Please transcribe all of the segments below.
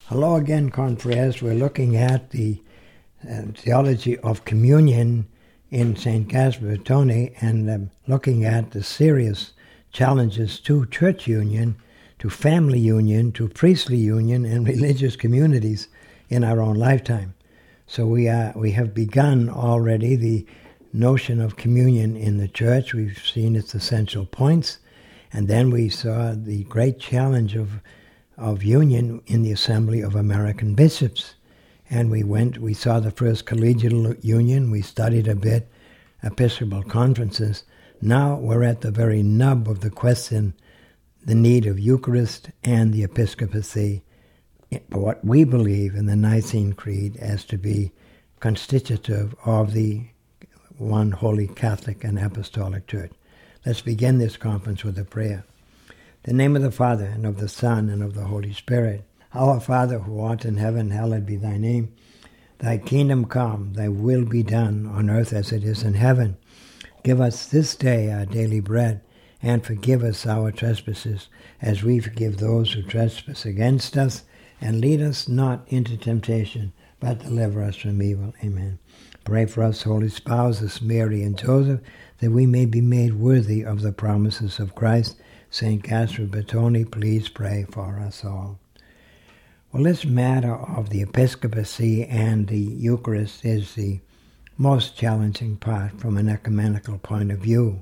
Hello again, confreres. We're looking at the theology of communion in St. Gaspar Vittoni and looking at the serious challenges to church union, to family union, to priestly union, and religious communities in our own lifetime. So we have begun already the notion of communion in the church. We've seen its essential points, and then we saw the great challenge of union in the Assembly of American Bishops. And we saw the first collegial union, we studied a bit Episcopal conferences. Now we're at the very nub of the question, the need of Eucharist and the episcopacy, what we believe in the Nicene Creed as to be constitutive of the one holy Catholic and Apostolic Church. Let's begin this conference with a prayer. In the name of the Father, and of the Son, and of the Holy Spirit. Our Father, who art in heaven, hallowed be thy name. Thy kingdom come, thy will be done, on earth as it is in heaven. Give us this day our daily bread, and forgive us our trespasses, as we forgive those who trespass against us. And lead us not into temptation, but deliver us from evil. Amen. Pray for us, holy spouses, Mary and Joseph, that we may be made worthy of the promises of Christ. St. Gaspar Vittoni, please pray for us all. Well, this matter of the episcopacy and the Eucharist is the most challenging part from an ecumenical point of view.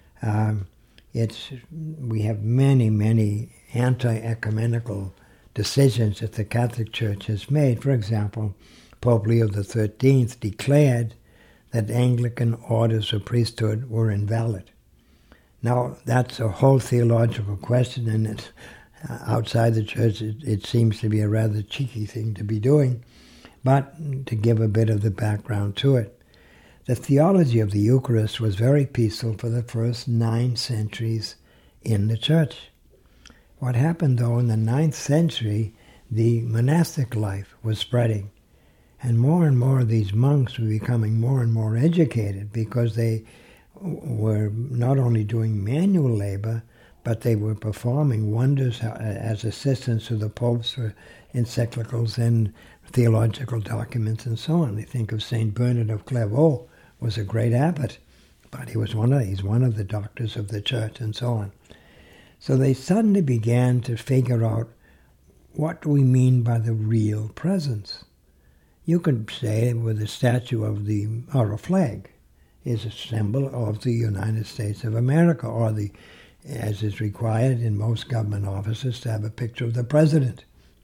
We have many anti-ecumenical decisions that the Catholic Church has made. For example, Pope Leo XIII declared that Anglican orders of priesthood were invalid. Now, that's a whole theological question, and outside the church it seems to be a rather cheeky thing to be doing, but to give a bit of the background to it. The theology of the Eucharist was very peaceful for the first 9 centuries in the church. What happened, though, in the 9th century, the monastic life was spreading, and more of these monks were becoming more and more educated because they were not only doing manual labor, but they were performing wonders as assistants to the popes for encyclicals and theological documents and so on. They think of St. Bernard of Clairvaux was a great abbot, but he's one of the doctors of the church and so on. So they suddenly began to figure out, what do we mean by the real presence? You could say with a statue or a flag is a symbol of the United States of America, or as is required in most government offices, to have a picture of the president.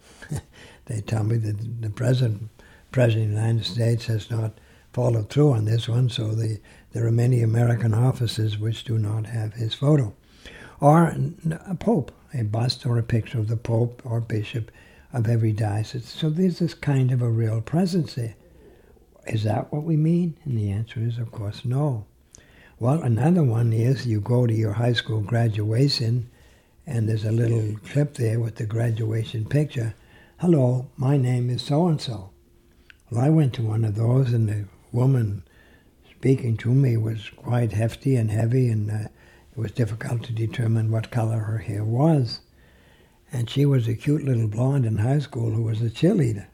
They tell me that the president of the United States has not followed through on this one, so there are many American offices which do not have his photo. Or a pope, a bust or a picture of the pope or bishop of every diocese. So there's this kind of a real presence there. Is that what we mean? And the answer is, of course, no. Well, another one is you go to your high school graduation, and there's a little clip there with the graduation picture. Hello, my name is so-and-so. Well, I went to one of those, and the woman speaking to me was quite hefty and heavy, and it was difficult to determine what color her hair was. And she was a cute little blonde in high school who was a cheerleader.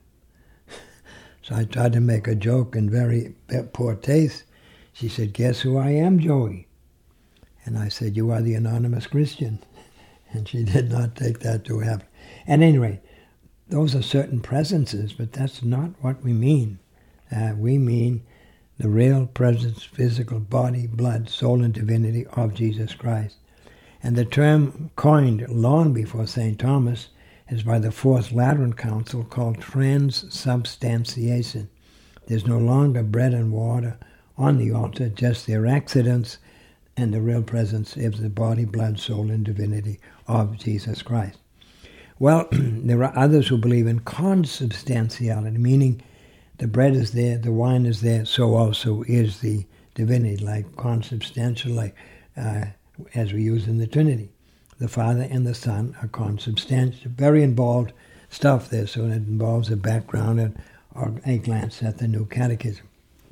So I tried to make a joke in very poor taste. She said, "Guess who I am, Joey?" And I said, "You are the anonymous Christian." And she did not take that to heaven. At any rate, those are certain presences, but that's not what we mean. We mean the real presence, physical body, blood, soul, and divinity of Jesus Christ. And the term coined long before St. Thomas is by the Fourth Lateran Council called transubstantiation. There's no longer bread and water on the altar, just their accidents and the real presence of the body, blood, soul, and divinity of Jesus Christ. Well, there are others who believe in consubstantiality, meaning the bread is there, the wine is there, so also is the divinity, like consubstantial, like as we use in the Trinity. The Father and the Son are consubstantial. Very involved stuff there, so it involves a background or a glance at the New Catechism.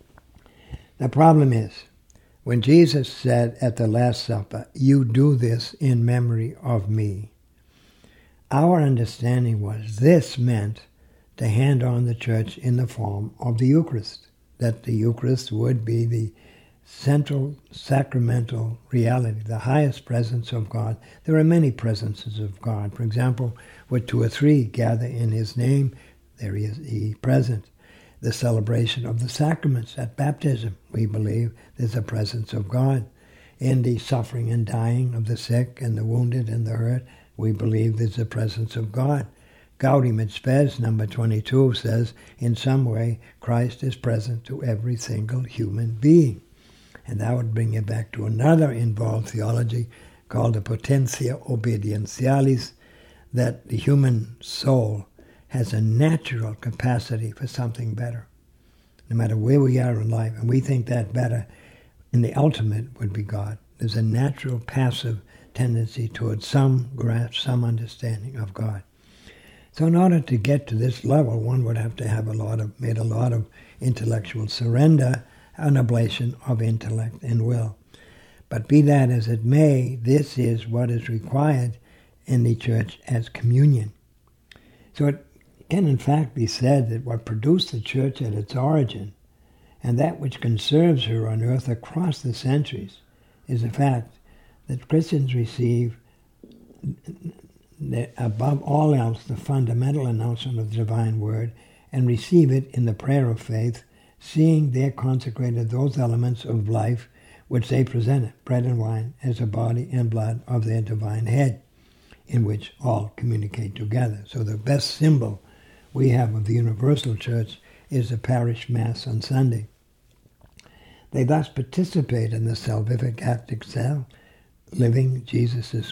The problem is, when Jesus said at the Last Supper, "You do this in memory of me," our understanding was this meant to hand on the church in the form of the Eucharist, that the Eucharist would be the central sacramental reality, the highest presence of God. There are many presences of God. For example, where 2 or 3 gather in his name, there he is present. The celebration of the sacraments at baptism, we believe there's a presence of God. In the suffering and dying of the sick and the wounded and the hurt, we believe there's a presence of God. Gaudium et Spes, number 22, says, in some way, Christ is present to every single human being. And that would bring you back to another involved theology called the potentia obedientialis, that the human soul has a natural capacity for something better, no matter where we are in life. And we think that better in the ultimate would be God. There's a natural passive tendency towards some grasp, some understanding of God. So in order to get to this level, one would have to have made a lot of intellectual surrender, an oblation of intellect and will. But be that as it may, this is what is required in the church as communion. So it can in fact be said that what produced the church at its origin, and that which conserves her on earth across the centuries, is the fact that Christians receive, above all else, the fundamental announcement of the divine word, and receive it in the prayer of faith, seeing there consecrated those elements of life which they presented, bread and wine, as the body and blood of their divine head, in which all communicate together. So the best symbol we have of the universal church is the parish mass on Sunday. They thus participate in the salvific act itself, living Jesus'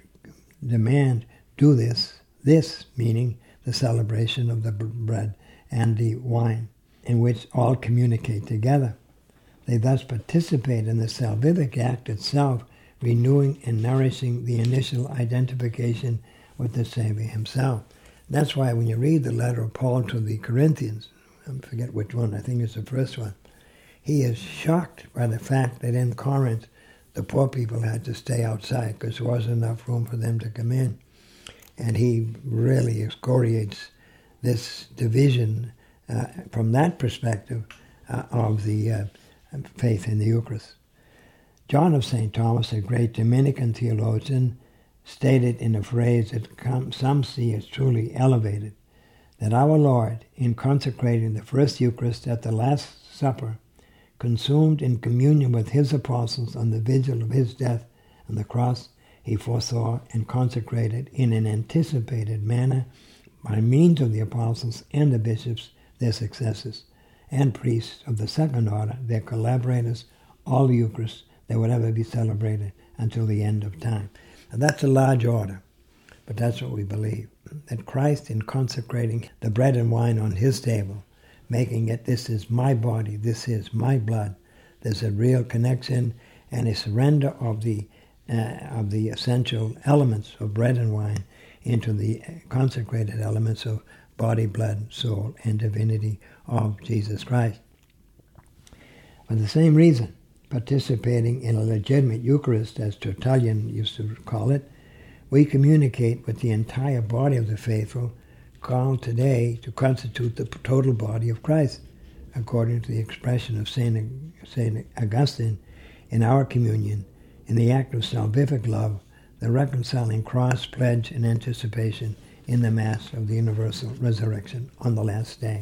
demand, do this meaning the celebration of the bread and the wine, in which all communicate together. They thus participate in the salvific act itself, renewing and nourishing the initial identification with the Savior himself. That's why when you read the letter of Paul to the Corinthians, I forget which one, I think it's the first one, he is shocked by the fact that in Corinth the poor people had to stay outside because there wasn't enough room for them to come in. And he really excoriates this division from that perspective of the faith in the Eucharist. John of St. Thomas, a great Dominican theologian, stated in a phrase that some see as truly elevated, that our Lord, in consecrating the first Eucharist at the Last Supper, consumed in communion with his apostles on the vigil of his death on the cross, he foresaw and consecrated in an anticipated manner, by means of the apostles and the bishops, their successors, and priests of the second order, their collaborators, all the Eucharists that would ever be celebrated until the end of time. And that's a large order, but that's what we believe, that Christ, in consecrating the bread and wine on his table, making it, this is my body, this is my blood, there's a real connection and a surrender of the essential elements of bread and wine into the consecrated elements of body, blood, soul, and divinity of Jesus Christ. For the same reason, participating in a legitimate Eucharist, as Tertullian used to call it, we communicate with the entire body of the faithful, called today to constitute the total body of Christ, according to the expression of St. Augustine in our communion, in the act of salvific love, the reconciling cross, pledge, and anticipation in the Mass of the universal resurrection on the last day.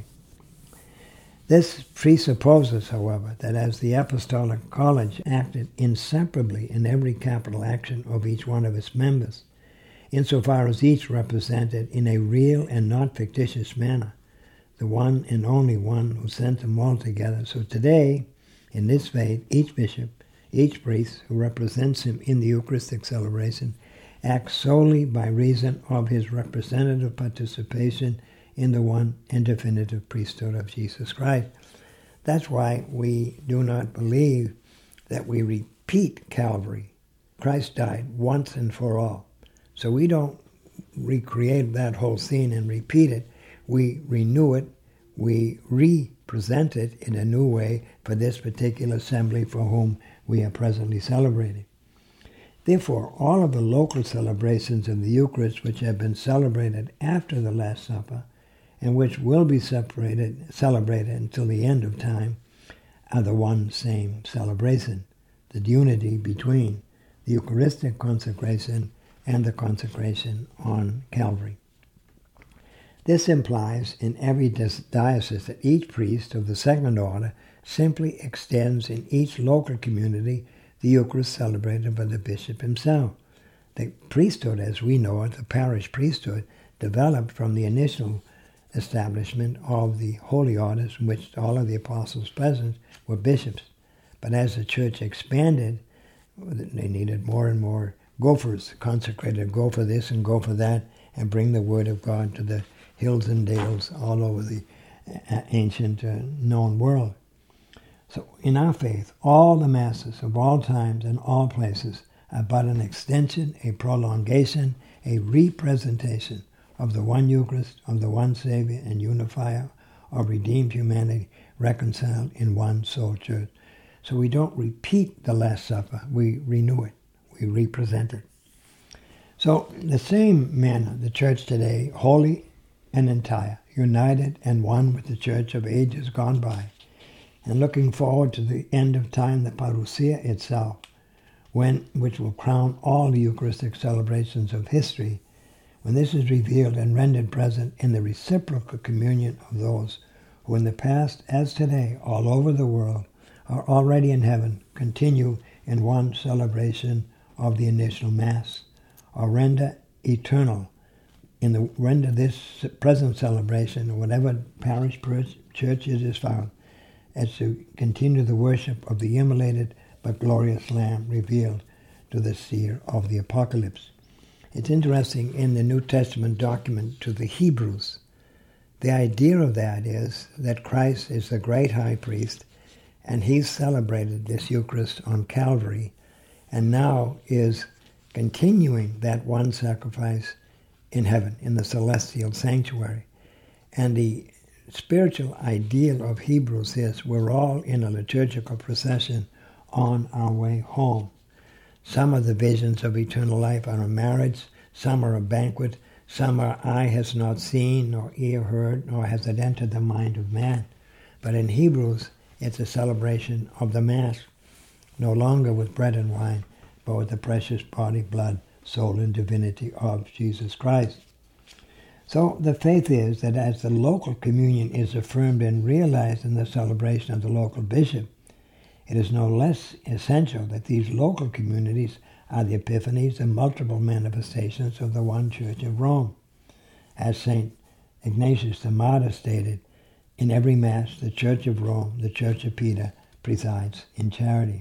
This presupposes, however, that as the Apostolic College acted inseparably in every capital action of each one of its members, insofar as each represented in a real and not fictitious manner the one and only one who sent them all together. So today, in this faith, each bishop, each priest who represents him in the Eucharistic celebration acts solely by reason of his representative participation in the one and definitive priesthood of Jesus Christ. That's why we do not believe that we repeat Calvary. Christ died once and for all. So we don't recreate that whole scene and repeat it. We renew it. We represent it in a new way for this particular assembly for whom we are presently celebrating. Therefore, all of the local celebrations of the Eucharist which have been celebrated after the Last Supper and which will be celebrated until the end of time, are the one same celebration, the unity between the Eucharistic consecration and the consecration on Calvary. This implies in every diocese that each priest of the second order simply extends in each local community the Eucharist celebrated by the bishop himself. The priesthood, as we know it, the parish priesthood, developed from the initial establishment of the holy orders in which all of the apostles present were bishops. But as the church expanded, they needed more and more gophers, consecrated, go for this and go for that, and bring the word of God to the hills and dales all over the ancient known world. So in our faith, all the masses of all times and all places are but an extension, a prolongation, a representation of the one Eucharist, of the one Savior and unifier of redeemed humanity reconciled in one sole church. So we don't repeat the Last Supper, we renew it, we represent it. So in the same manner, the church today, holy and entire, united and one with the church of ages gone by, and looking forward to the end of time, the parousia itself, which will crown all the Eucharistic celebrations of history, when this is revealed and rendered present in the reciprocal communion of those who in the past as today all over the world are already in heaven, continue in one celebration of the initial Mass, or render eternal render this present celebration, or whatever parish church it is found, as to continue the worship of the immolated but glorious Lamb revealed to the seer of the Apocalypse. It's interesting, in the New Testament document to the Hebrews, the idea of that is that Christ is the great high priest, and he's celebrated this Eucharist on Calvary, and now is continuing that one sacrifice in heaven, in the celestial sanctuary. And the spiritual ideal of Hebrews is we're all in a liturgical procession on our way home. Some of the visions of eternal life are a marriage, some are a banquet, some are eye has not seen, nor ear heard, nor has it entered the mind of man. But in Hebrews, it's a celebration of the Mass, no longer with bread and wine, but with the precious body, blood, soul, and divinity of Jesus Christ. So the faith is that as the local communion is affirmed and realized in the celebration of the local bishop, it is no less essential that these local communities are the epiphanies and multiple manifestations of the one Church of Rome. As St. Ignatius the Martyr stated, in every Mass, the Church of Rome, the Church of Peter, presides in charity.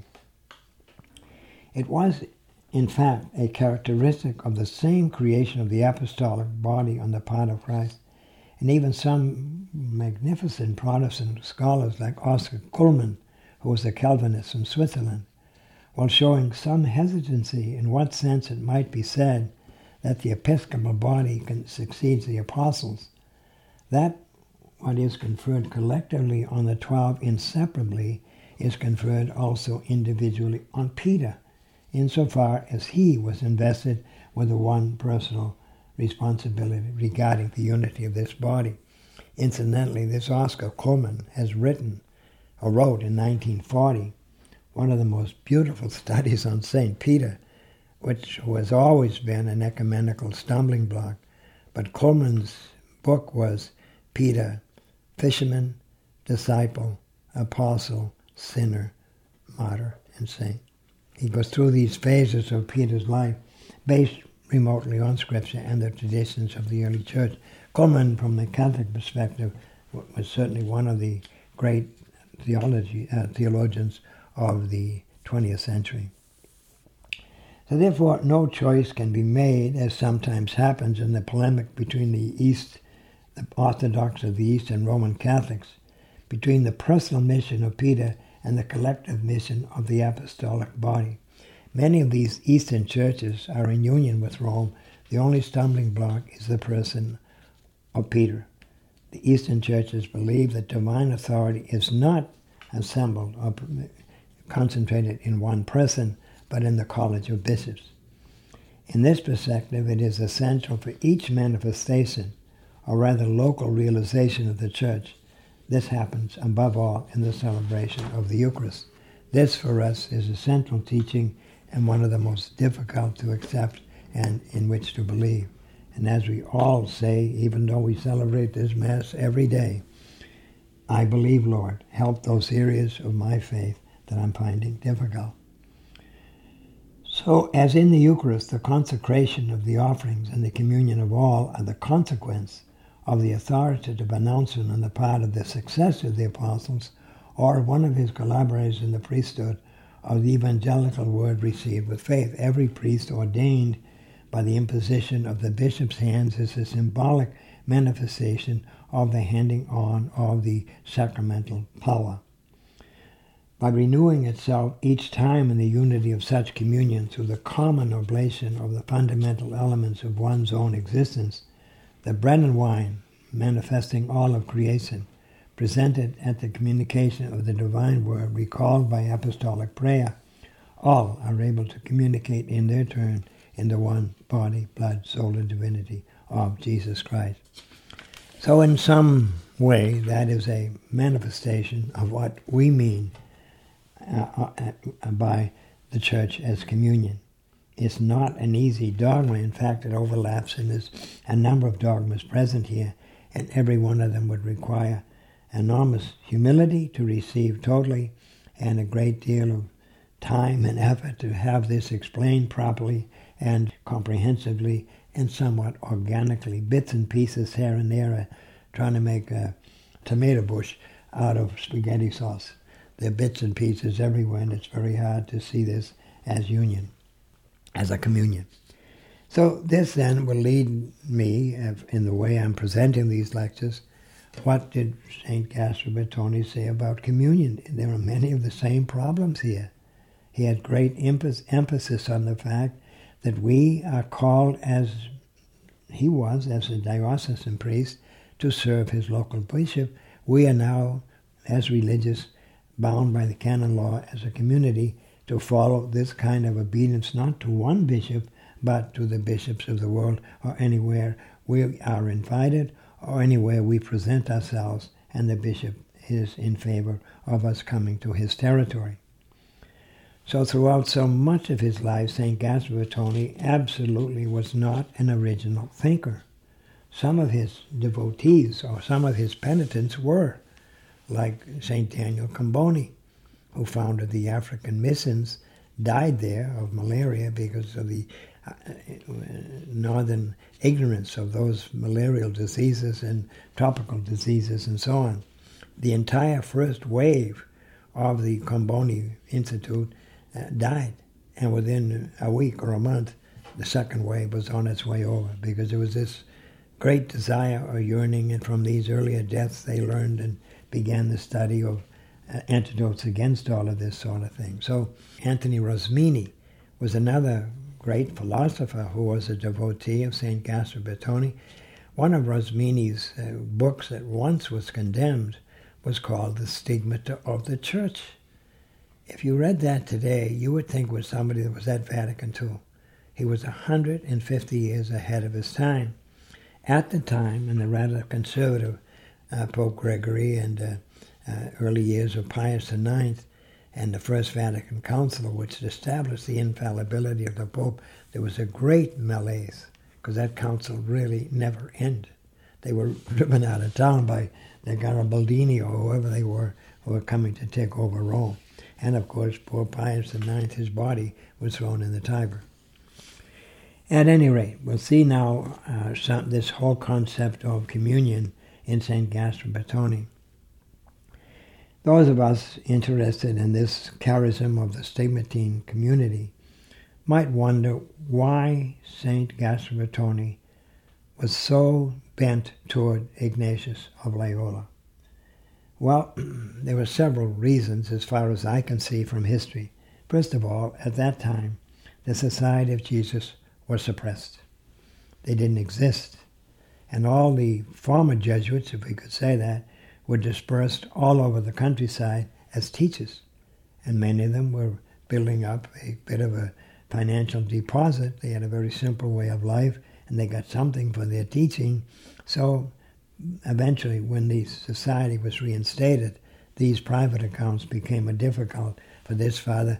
It was, in fact, a characteristic of the same creation of the apostolic body on the part of Christ, and even some magnificent Protestant scholars like Oscar Cullmann, who was a Calvinist from Switzerland, while showing some hesitancy in what sense it might be said that the episcopal body succeeds the apostles, that what is conferred collectively on the 12 inseparably is conferred also individually on Peter, insofar as he was invested with a one personal responsibility regarding the unity of this body. Incidentally, this Oscar Cullmann has wrote in 1940 one of the most beautiful studies on St. Peter, which has always been an ecumenical stumbling block. But Cullmann's book was Peter, fisherman, disciple, apostle, sinner, martyr, and saint. He goes through these phases of Peter's life based remotely on Scripture and the traditions of the early church. Cullmann, from the Catholic perspective, was certainly one of the great theologians of the 20th century. So therefore, no choice can be made, as sometimes happens in the polemic between the Orthodox of the East and Roman Catholics, between the personal mission of Peter and the collective mission of the apostolic body. Many of these Eastern churches are in union with Rome. The only stumbling block is the person of Peter. The Eastern churches believe that divine authority is not assembled or concentrated in one person, but in the College of Bishops. In this perspective, it is essential for each manifestation or rather local realization of the Church. This happens above all in the celebration of the Eucharist. This for us is a central teaching and one of the most difficult to accept and in which to believe. And as we all say, even though we celebrate this Mass every day, I believe, Lord, help those areas of my faith that I'm finding difficult. So, as in the Eucharist, the consecration of the offerings and the communion of all are the consequence of the authoritative announcement on the part of the successor of the apostles or one of his collaborators in the priesthood of the evangelical word received with faith. Every priest ordained by the imposition of the bishop's hands is a symbolic manifestation of the handing on of the sacramental power. By renewing itself each time in the unity of such communion through the common oblation of the fundamental elements of one's own existence, the bread and wine, manifesting all of creation, presented at the communication of the divine word, recalled by apostolic prayer, all are able to communicate in their turn in the one body, blood, soul, and divinity of Jesus Christ. So in some way, that is a manifestation of what we mean by the Church as communion. It's not an easy dogma. In fact, it overlaps, and there's a number of dogmas present here, and every one of them would require enormous humility to receive totally, and a great deal of time and effort to have this explained properly and comprehensively and somewhat organically, bits and pieces here and there, trying to make a tomato bush out of spaghetti sauce. There are bits and pieces everywhere, and it's very hard to see this as union, as a communion. So this then will lead me, in the way I'm presenting these lectures, what did St. Gaspar Bertone say about communion? There are many of the same problems here. He had great emphasis on the fact that we are called, as he was, as a diocesan priest, to serve his local bishop. We are now, as religious, bound by the canon law as a community to follow this kind of obedience, not to one bishop, but to the bishops of the world, or anywhere we are invited, or anywhere we present ourselves, and the bishop is in favor of us coming to his territory. So throughout so much of his life, St. Gaspar Bertone absolutely was not an original thinker. Some of his devotees or some of his penitents were, like St. Daniel Comboni, who founded the African missions, died there of malaria because of the northern ignorance of those malarial diseases and tropical diseases and so on. The entire first wave of the Comboni Institute died, and within a week or a month, the second wave was on its way over, because there was this great desire or yearning, and from these earlier deaths they learned and began the study of antidotes against all of this sort of thing. So Anthony Rosmini was another great philosopher who was a devotee of St. Gaspar Bertone. One of Rosmini's books that once was condemned was called The Stigmata of the Church. If you read that today, you would think it was somebody that was at Vatican II. He was 150 years ahead of his time. At the time, in the rather conservative Pope Gregory and early years of Pius IX and the First Vatican Council, which established the infallibility of the Pope, there was a great malaise, because that council really never ended. They were driven out of town by the Garibaldini or whoever they were, who were coming to take over Rome. And of course, poor Pius IX, his body was thrown in the Tiber. At any rate, we'll see now this whole concept of communion in St. Gaspar Bertone. Those of us interested in this charism of the Stigmatine community might wonder why St. Gaspar Bertone was so bent toward Ignatius of Loyola. Well, there were several reasons as far as I can see from history. First of all, at that time, the Society of Jesus was suppressed. They didn't exist. And all the former Jesuits, if we could say that, were dispersed all over the countryside as teachers. And many of them were building up a bit of a financial deposit. They had a very simple way of life, and they got something for their teaching. So eventually, when the society was reinstated, these private accounts became difficult for this Father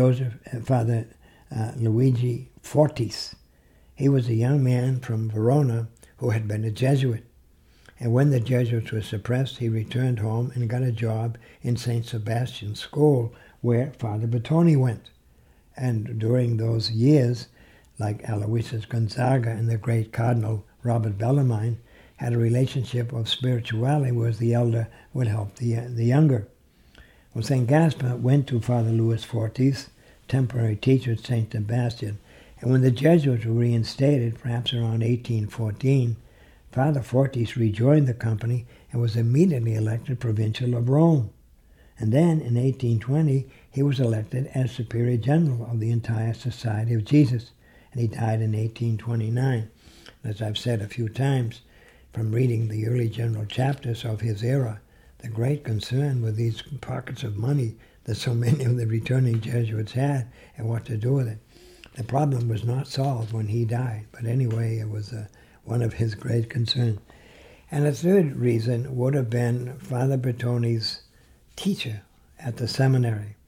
Luigi Fortis. He was a young man from Verona who had been a Jesuit. And when the Jesuits were suppressed, he returned home and got a job in St. Sebastian's School, where Father Bertoni went. And during those years, like Aloysius Gonzaga and the great Cardinal Robert Bellarmine, had a relationship of spirituality where the elder would help the younger. Well, St. Gaspar went to Father Louis Fortis, temporary teacher at St. Sebastian, and when the Jesuits were reinstated, perhaps around 1814, Father Fortis rejoined the company and was immediately elected Provincial of Rome. And then, in 1820, he was elected as Superior General of the entire Society of Jesus, and he died in 1829. As I've said a few times, from reading the early general chapters of his era, the great concern with these pockets of money that so many of the returning Jesuits had and what to do with it. The problem was not solved when he died, but anyway, it was one of his great concerns. And a third reason would have been Father Bertoni's teacher at the seminary.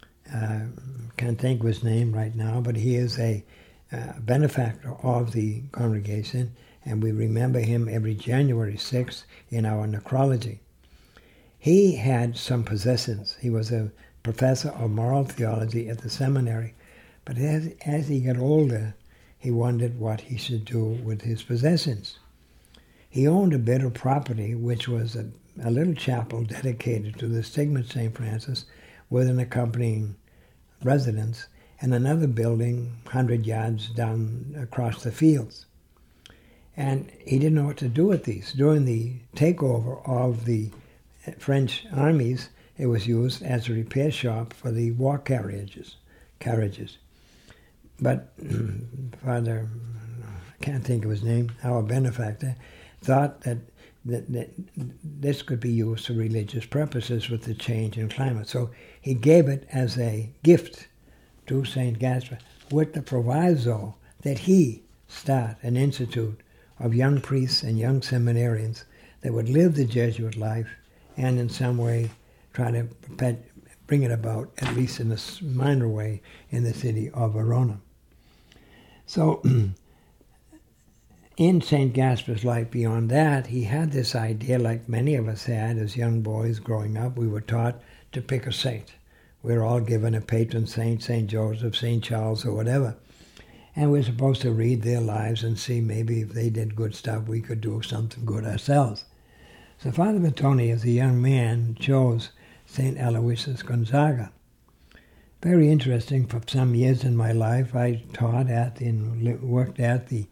Can't think of his name right now, but he is a benefactor of the congregation, and we remember him every January 6th in our necrology. He had some possessions. He was a professor of moral theology at the seminary, but as he got older, he wondered what he should do with his possessions. He owned a bit of property, which was a little chapel dedicated to the Stigma St. Francis with an accompanying residence, and another building 100 yards down across the fields. And he didn't know what to do with these. During the takeover of the French armies, it was used as a repair shop for the war carriages. But Father, I can't think of his name, our benefactor, thought that this could be used for religious purposes with the change in climate. So he gave it as a gift to St. Gaspar with the proviso that he start an institute of young priests and young seminarians that would live the Jesuit life and in some way try to bring it about, at least in a minor way, in the city of Verona. So in St. Gaspar's life beyond that, he had this idea, like many of us had as young boys growing up. We were taught to pick a saint. We were all given a patron saint, St. Joseph, St. Charles, or whatever. And we're supposed to read their lives and see maybe if they did good stuff, we could do something good ourselves. So Father Bertoni, as a young man, chose St. Aloysius Gonzaga. Very interesting. For some years in my life, I taught at and worked at the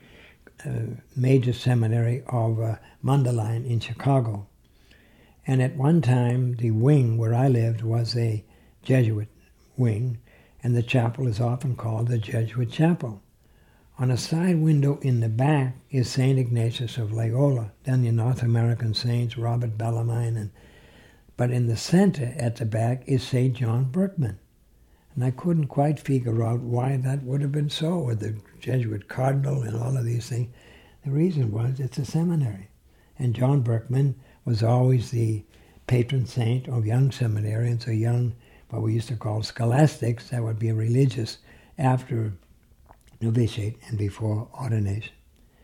major seminary of Mundelein in Chicago. And at one time, the wing where I lived was a Jesuit wing, and the chapel is often called the Jesuit Chapel. On a side window in the back is St. Ignatius of Loyola, then the North American saints, Robert Bellarmine, but in the center at the back is St. John Berkman. And I couldn't quite figure out why that would have been so, with the Jesuit cardinal and all of these things. The reason was it's a seminary. And John Berkman was always the patron saint of young seminarians, or young, what we used to call scholastics, that would be religious after novitiate and before ordination.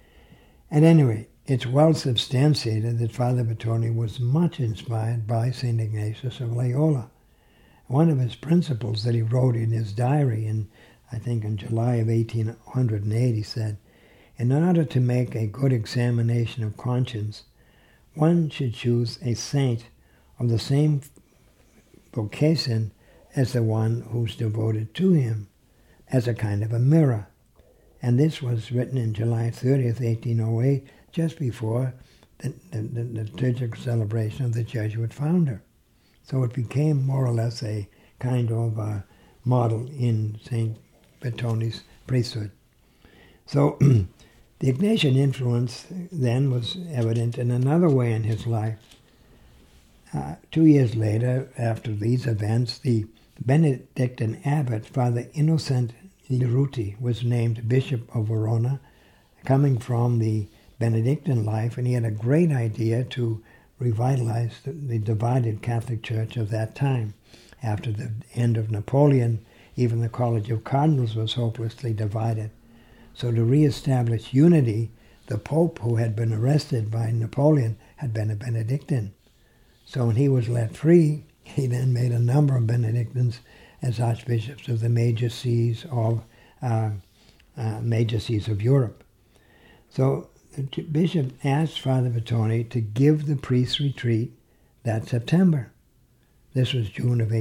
At any rate, it's well substantiated that Father Bertoni was much inspired by St. Ignatius of Loyola. One of his principles that he wrote in his diary, I think in July of 1808, he said, "In order to make a good examination of conscience, one should choose a saint of the same vocation as the one who's devoted to him, as a kind of a mirror." And this was written in July 30th, 1808, just before the liturgical celebration of the Jesuit founder. So it became more or less a kind of model in St. Bertoni's priesthood. So the Ignatian influence then was evident in another way in his life. 2 years later, after these events, the Benedictine abbot, Father Innocent Liruti, was named Bishop of Verona, coming from the Benedictine life, and he had a great idea to revitalize the divided Catholic Church of that time. After the end of Napoleon, even the College of Cardinals was hopelessly divided. So to reestablish unity, the Pope, who had been arrested by Napoleon, had been a Benedictine. So when he was let free, he then made a number of Benedictines as archbishops of the major sees of Europe. So the bishop asked Father Bertone to give the priest retreat that September. This was June of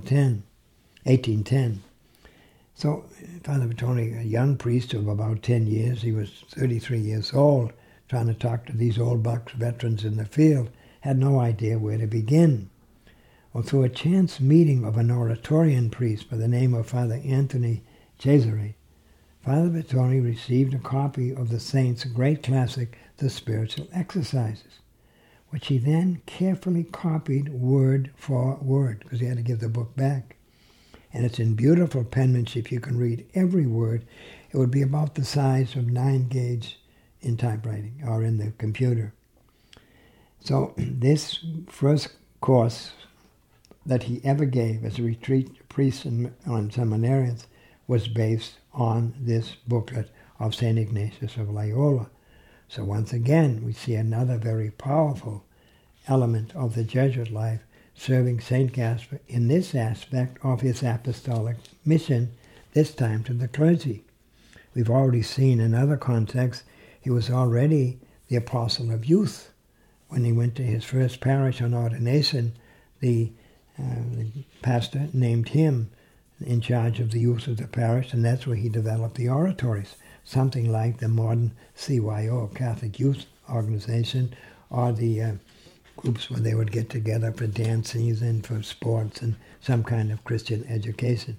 1810. So Father Bertone, a young priest of about 10 years, he was 33 years old, trying to talk to these old bucks, veterans in the field, had no idea where to begin. Well, through a chance meeting of an Oratorian priest by the name of Father Anthony Cesare, Father Bertone received a copy of the saint's great classic, The Spiritual Exercises, which he then carefully copied word for word, because he had to give the book back. And it's in beautiful penmanship. You can read every word. It would be about the size of 9-gauge in typewriting or in the computer. So this first course that he ever gave as a retreat to priests and on seminarians was based on this booklet of St. Ignatius of Loyola. So once again, we see another very powerful element of the Jesuit life, serving St. Gaspar in this aspect of his apostolic mission, this time to the clergy. We've already seen in other contexts, he was already the apostle of youth. When he went to his first parish on ordination, the pastor named him in charge of the youth of the parish, and that's where he developed the oratories, something like the modern CYO, Catholic Youth Organization, or the groups where they would get together for dances and for sports and some kind of Christian education.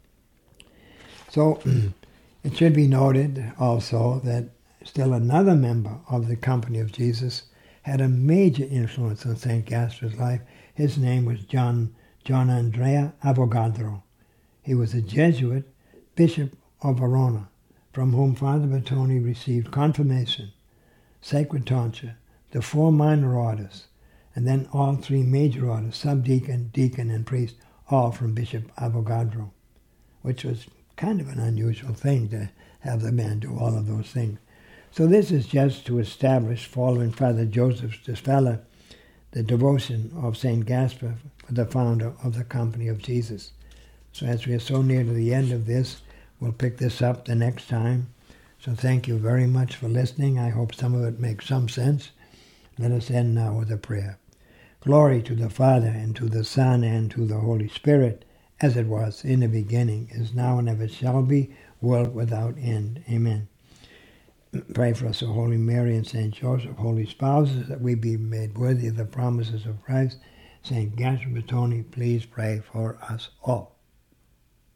So it should be noted also that still another member of the Company of Jesus had a major influence on St. Gaspar's life. His name was John Andrea Avogadro. He was a Jesuit bishop of Verona, from whom Father Bertone received confirmation, sacred tonsure, the 4 minor orders, and then all 3 major orders, subdeacon, deacon, and priest, all from Bishop Avogadro, which was kind of an unusual thing to have the man do all of those things. So this is just to establish, following Father Joseph Stafella, the devotion of St. Gaspar for the founder of the Company of Jesus. So as we are so near to the end of this, we'll pick this up the next time. So thank you very much for listening. I hope some of it makes some sense. Let us end now with a prayer. Glory to the Father, and to the Son, and to the Holy Spirit, as it was in the beginning, is now, and ever shall be, world without end. Amen. Pray for us, O Holy Mary and St. Joseph, holy spouses, that we be made worthy of the promises of Christ. St. Gaspar Bertone, please pray for us all.